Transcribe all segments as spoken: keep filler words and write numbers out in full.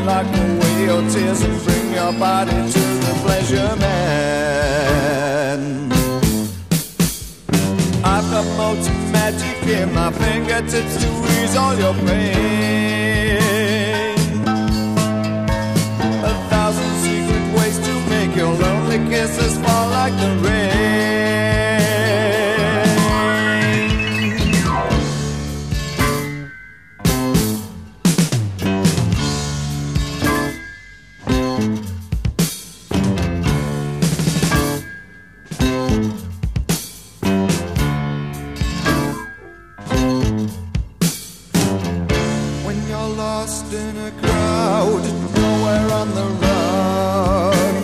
lock away your tears and bring your body to the pleasure man. I've got modes of magic in my fingertips to ease all your pain. A thousand secret ways to make your lonely kisses fall like the rain. Lost in a crowd, nowhere on the run,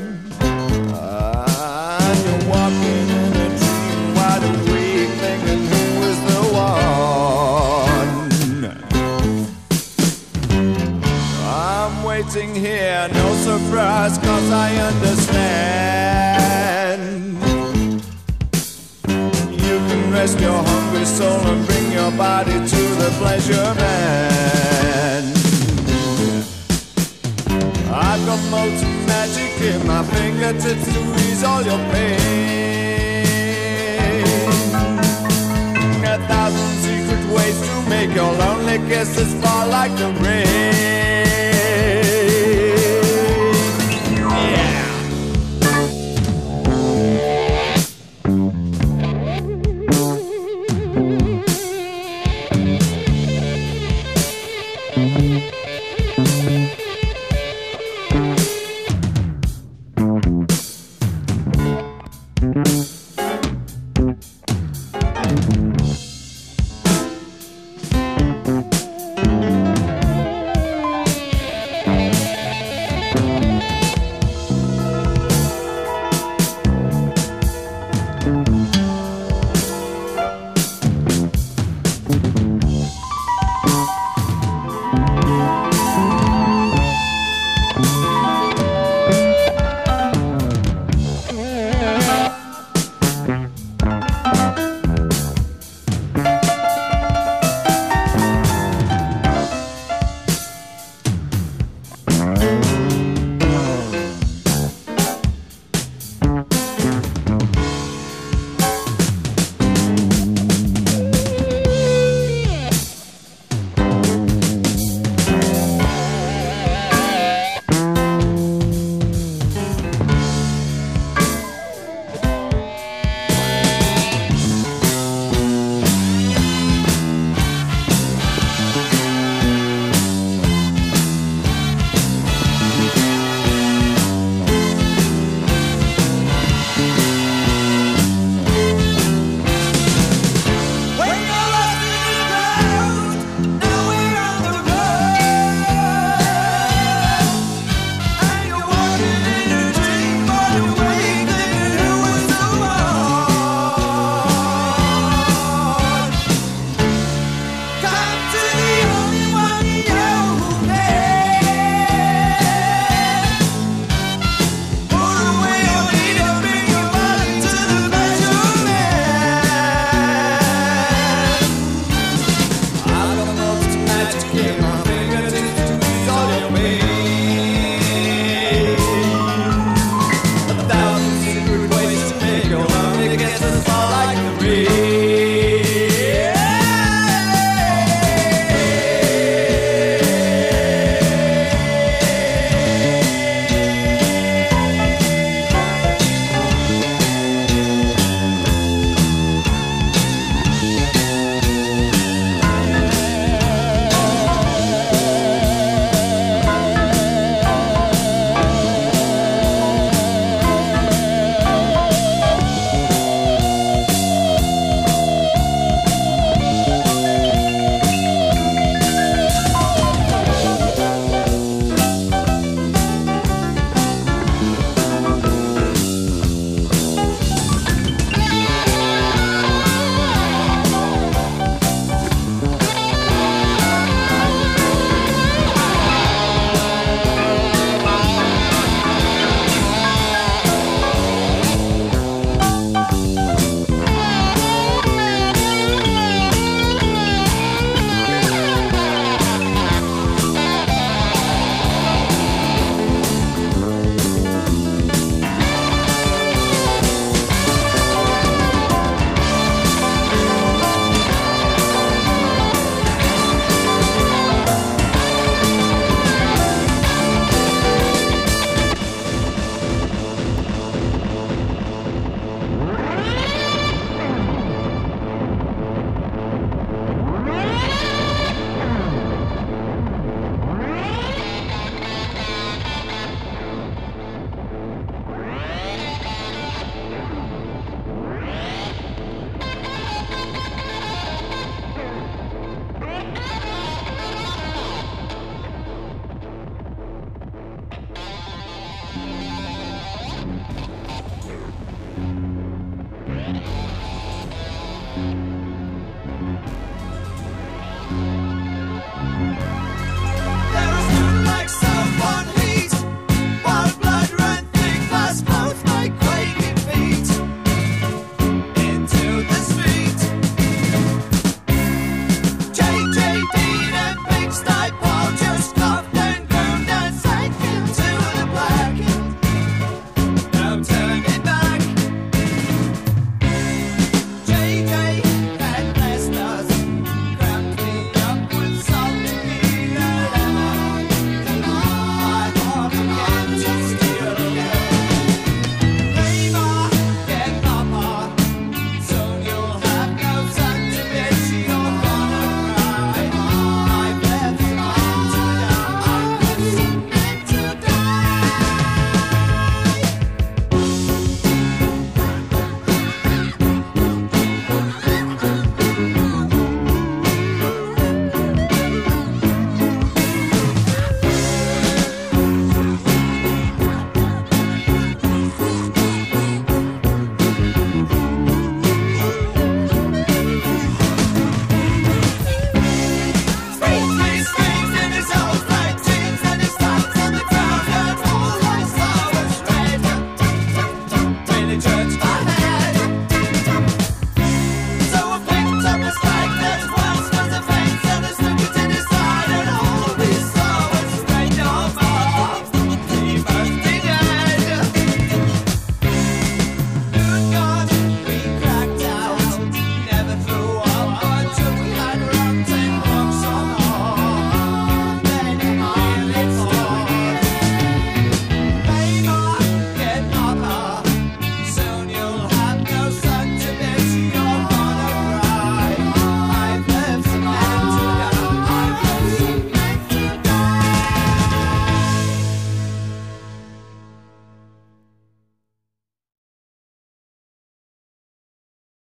and you're walking in a dream, wide awake, thinking who is the one. I'm waiting here, no surprise, cause I understand. You can rest your hungry soul and bring your body to the pleasure man. I've got modes of magic in my fingertips to ease all your pain. A thousand secret ways to make your lonely kisses fall like the rain.